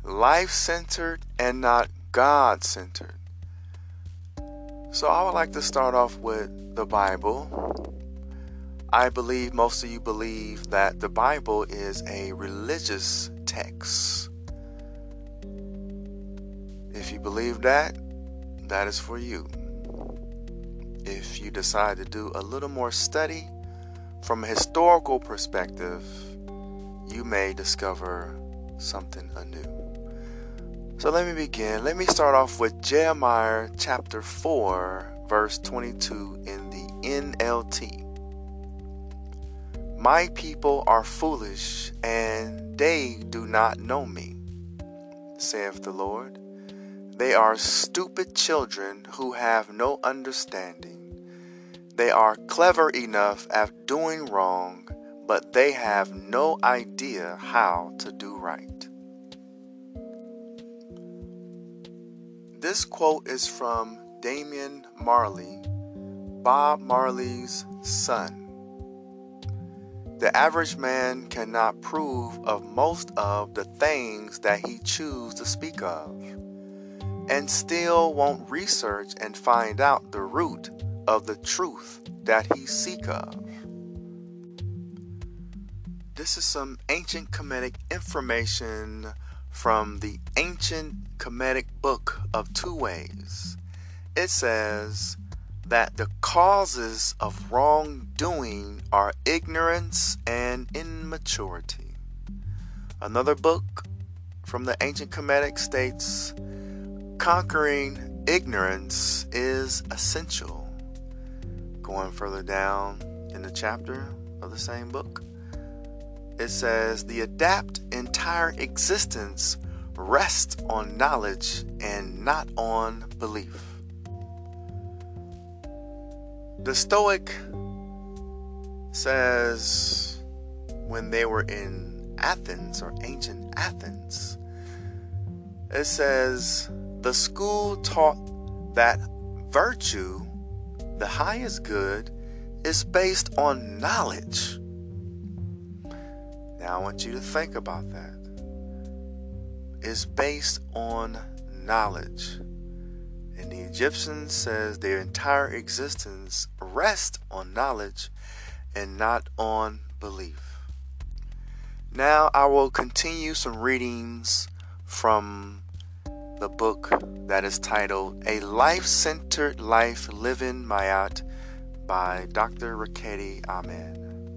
life-centered and not God-centered. So I would like to start off with the Bible. I believe most of you believe that the Bible is a religious text. If you believe that, that is for you. If you decide to do a little more study from a historical perspective, you may discover something anew. So let me begin. Let me start off with Jeremiah chapter 4, verse 22 in the NLT. My people are foolish, and they do not know me, saith the Lord. They are stupid children who have no understanding. They are clever enough at doing wrong, but they have no idea how to do right. This quote is from Damian Marley, Bob Marley's son. The average man cannot prove of most of the things that he chooses to speak of, and still won't research and find out the root of the truth that he seek of. This is some ancient Kemetic information from the ancient Kemetic book of Two Ways. It says that the causes of wrongdoing are ignorance and immaturity. Another book from the ancient Kemetic states, conquering ignorance is essential. Going further down in the chapter of the same book, it says the adapt entire existence rests on knowledge and not on belief. The Stoic says when they were in Athens or ancient Athens, it says the school taught that virtue, the highest good, is based on knowledge. Now I want you to think about that. It's based on knowledge. And the Egyptians says their entire existence rests on knowledge and not on belief. Now I will continue some readings from the book that is titled A Life-Centered Life Living Mayat by Dr. Raketi Ahmed.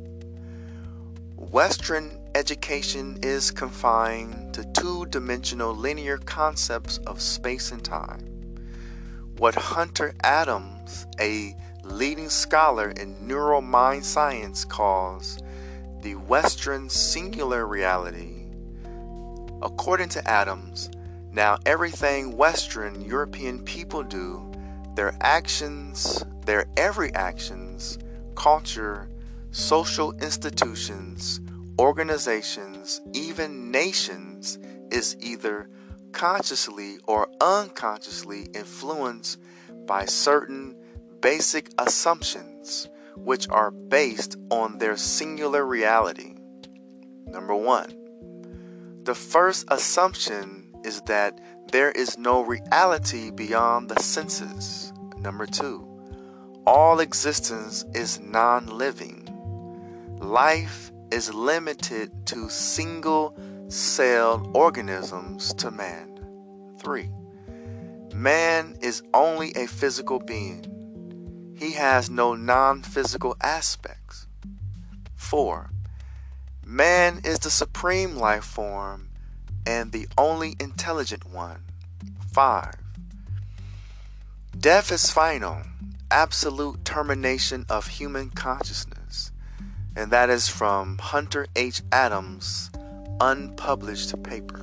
Western education is confined to two-dimensional linear concepts of space and time. What Hunter Adams, a leading scholar in neural mind science, calls the Western singular reality. According to Adams, now everything Western European people do, their actions, their every actions, culture, social institutions, organizations, even nations, is either consciously or unconsciously influenced by certain basic assumptions which are based on their singular reality. Number one, the first assumption is that there is no reality beyond the senses. Number two, all existence is non-living. Life is limited to single-celled organisms to man. 3. Man is only a physical being. He has no non-physical aspects. 4. Man is the supreme life form and the only intelligent one. 5. Death is final, absolute termination of human consciousness. And that is from Hunter H. Adams' unpublished paper.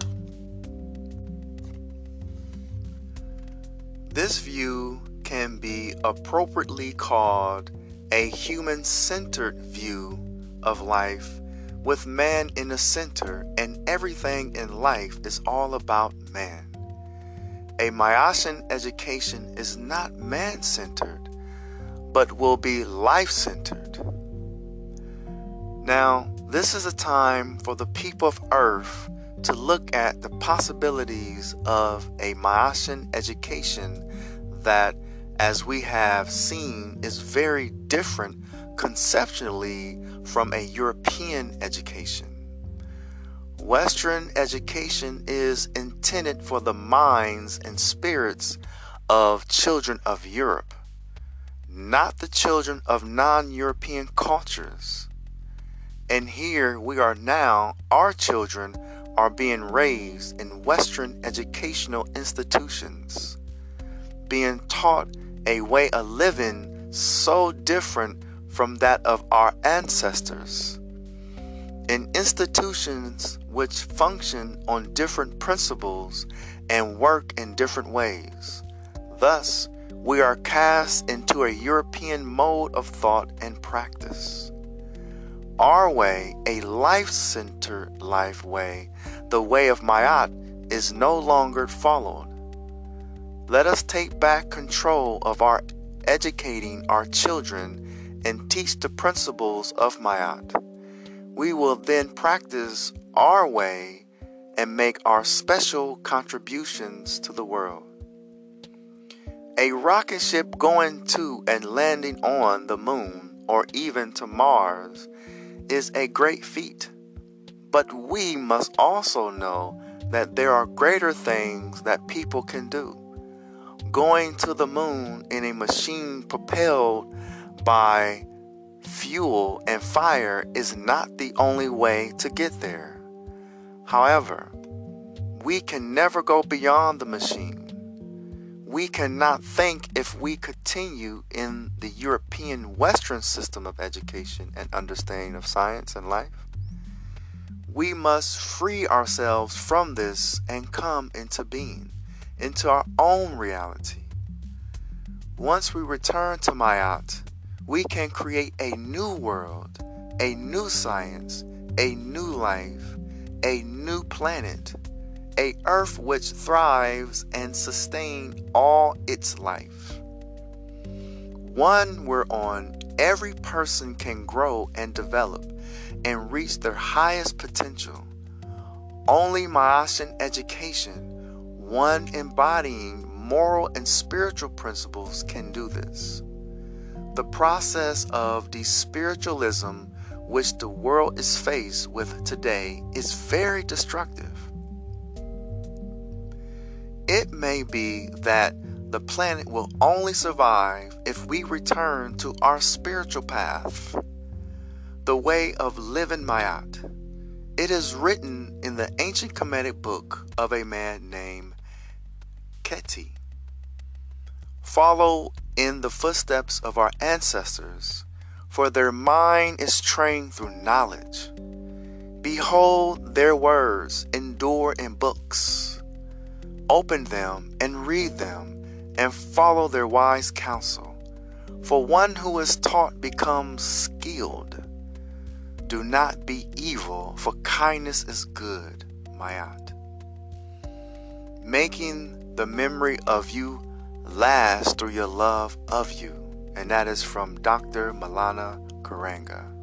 This view can be appropriately called a human-centered view of life, with man in the center, and everything in life is all about man. A Mayatian education is not man-centered, but will be life-centered. Now, this is a time for the people of Earth to look at the possibilities of a Mayan education that, as we have seen, is very different conceptually from a European education. Western education is intended for the minds and spirits of children of Europe, not the children of non-European cultures. And here we are now, our children are being raised in Western educational institutions, being taught a way of living so different from that of our ancestors, in institutions which function on different principles and work in different ways. Thus, we are cast into a European mode of thought and practice. Our way, a life-centered life way, the way of Ma'at, is no longer followed. Let us take back control of our educating our children and teach the principles of Ma'at. We will then practice our way and make our special contributions to the world. A rocket ship going to and landing on the moon or even to Mars is a great feat. But we must also know that there are greater things that people can do. Going to the moon in a machine propelled by fuel and fire is not the only way to get there. However, we can never go beyond the machine. We cannot think if we continue in the European Western system of education and understanding of science and life. We must free ourselves from this and come into being, into our own reality. Once we return to Ma'at, we can create a new world, a new science, a new life, a new planet, a earth which thrives and sustains all its life. One whereon every person can grow and develop and reach their highest potential. Only Ma'atian education, one embodying moral and spiritual principles, can do this. The process of despiritualism which the world is faced with today is very destructive. It may be that the planet will only survive if we return to our spiritual path, the way of living Ma'at. It is written in the ancient Kemetic book of a man named Keti. Follow in the footsteps of our ancestors, for their mind is trained through knowledge. Behold, their words endure in books. Open them and read them, and follow their wise counsel. For one who is taught becomes skilled. Do not be evil, for kindness is good, Ma'at. Making the memory of you last through your love of you. And that is from Dr. Maulana Karenga.